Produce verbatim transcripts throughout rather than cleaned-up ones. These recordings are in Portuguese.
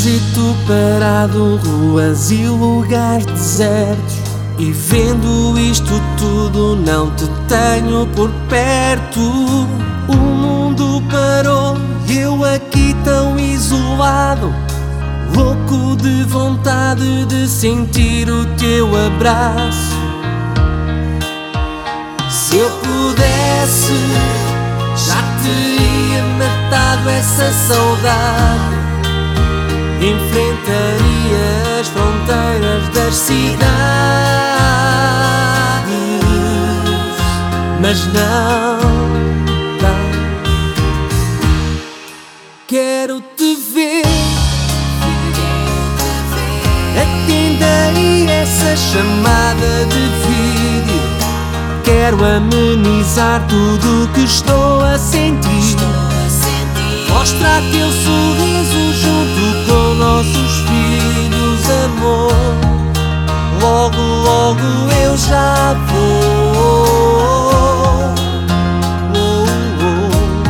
trânsito parado, ruas e lugares desertos. E vendo isto tudo não te tenho por perto. O mundo parou e eu aqui tão isolado, louco de vontade de sentir o teu abraço. Se eu pudesse, já teria matado essa saudade. Enfrentaria as fronteiras das cidades, mas não, não. Quero te ver, atenda aí essa chamada de vídeo. Quero amenizar tudo o que estou a sentir. Mostra teu sorriso junto com nossos filhos, amor. Logo, logo eu já vou. Oh, oh.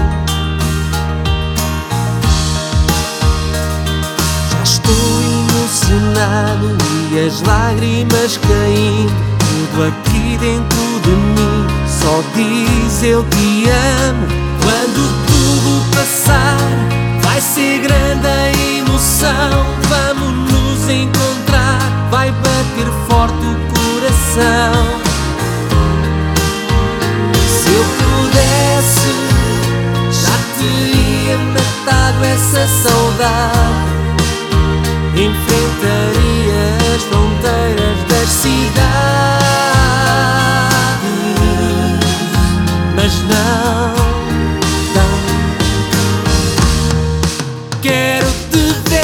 Já estou emocionado e as lágrimas caindo. Tudo aqui dentro de mim só diz eu te amo. Quando tudo passar, vai ser grande a emoção. Vamos nos encontrar, vai bater forte o coração. Se eu pudesse, já teria matado essa saudade. Enfrentaria as fronteiras das cidades, mas não. Quero te ver,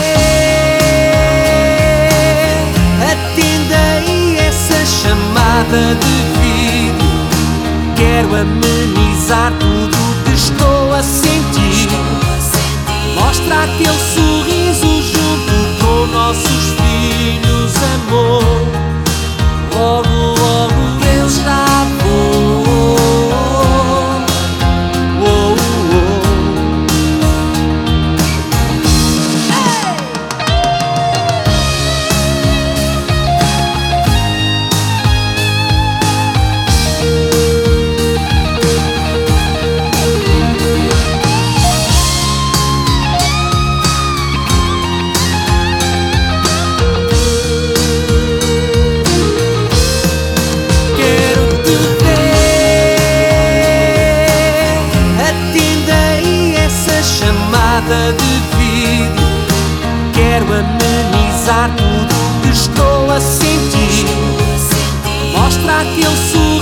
atenda aí essa chamada de vídeo. Quero amenizar tudo o que estou a sentir. Mostra aquele sorriso junto com nossos filhos, amor. Logo, logo eu já vou. De vídeo, quero amenizar tudo o que estou a sentir. Mostra aquele sorriso